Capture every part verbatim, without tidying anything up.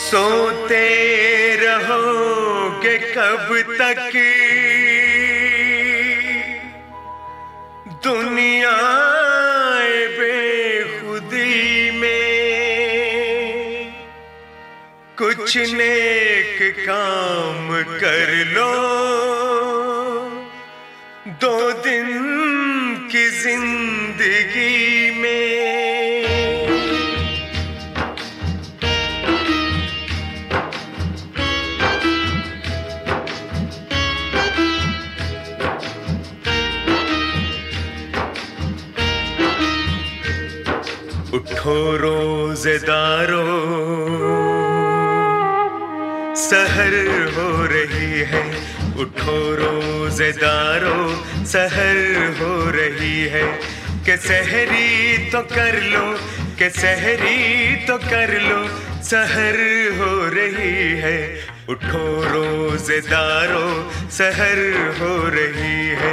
सोते रहोगे कब तक दुनिया बेखुदी में, कुछ नेक काम कर लो दो दिन की जिंदगी में। उठो रोज़ेदारो, सहर हो रही है। उठो रोज़ेदारो, सहर हो रही है। के सहरी तो कर लो, के सहरी तो कर लो, सहर हो रही है। उठो रोज़ेदारो, सहर हो रही है।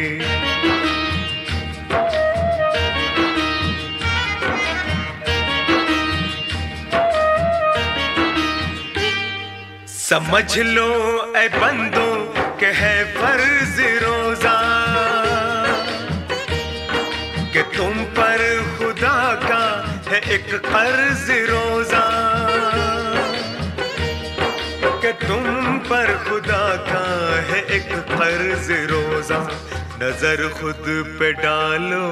समझ लो ऐ बंदो के है फर्ज रोजा, कि तुम पर खुदा का है एक कर्ज रोजा, कि तुम पर खुदा का है एक कर्ज रोजा। नजर खुद पे डालो,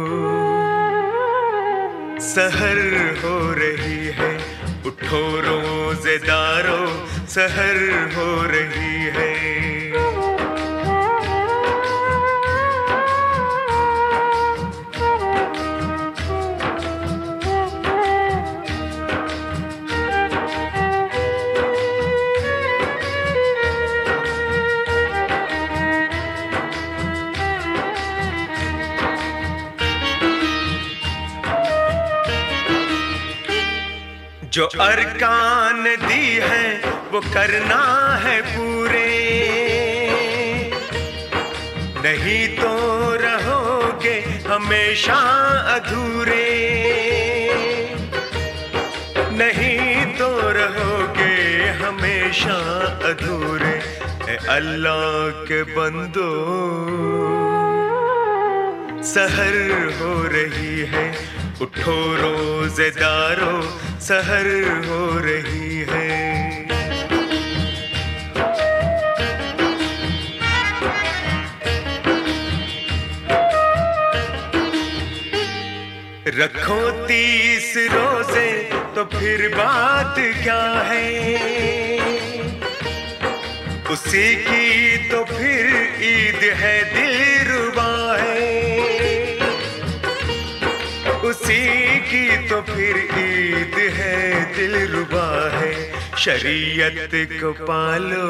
सहर हो रही है। उठो रोज़ेदारो, सहर हो रही है। जो अरकान दी है वो करना है पूरे, नहीं तो रहोगे हमेशा अधूरे, नहीं तो रहोगे हमेशा अधूरे। ए अल्लाह के बंदो, सहर हो रही है। उठो रोज़ेदारो, सहर हो रही है। रखो तीस रोजे तो फिर बात क्या है, उसी की तो फिर ईद है दिलरुबा है, उसी की तो फिर ईद है दिलरुबा है। शरीयत को पालो,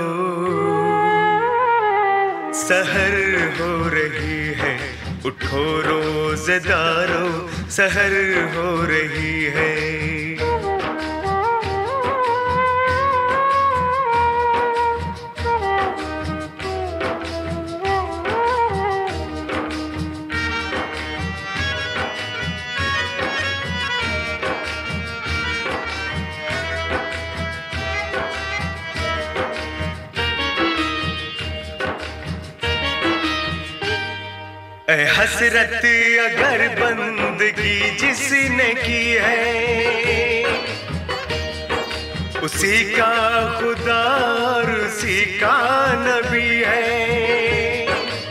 सहर हो रही है। उठो रोज़ेदारो, सहर हो रही है। ऐ हसरत अगर बंदगी जिसने की है, उसी का खुदा और उसी का नबी है,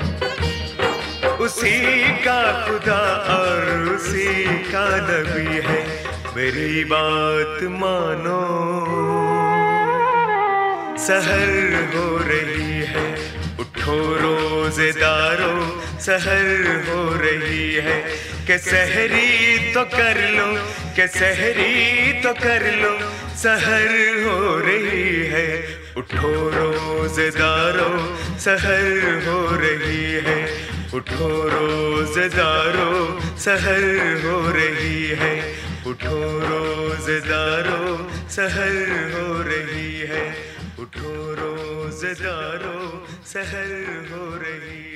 उसी का खुदा और उसी का नबी है। मेरी बात मानो, सहर हो रही है। उठो रोज़ेदारो, सहर हो रही है। के सहरी तो कर लो, के सहरी तो कर लो, सहर हो रही है। उठो रोज़ेदारो, सहर हो रही है। उठो रोज़ेदारो, सहर हो रही है। उठो रोज़ेदारो, सहर हो रही है। उठो रोज़ेदारो, सहर हो रही है।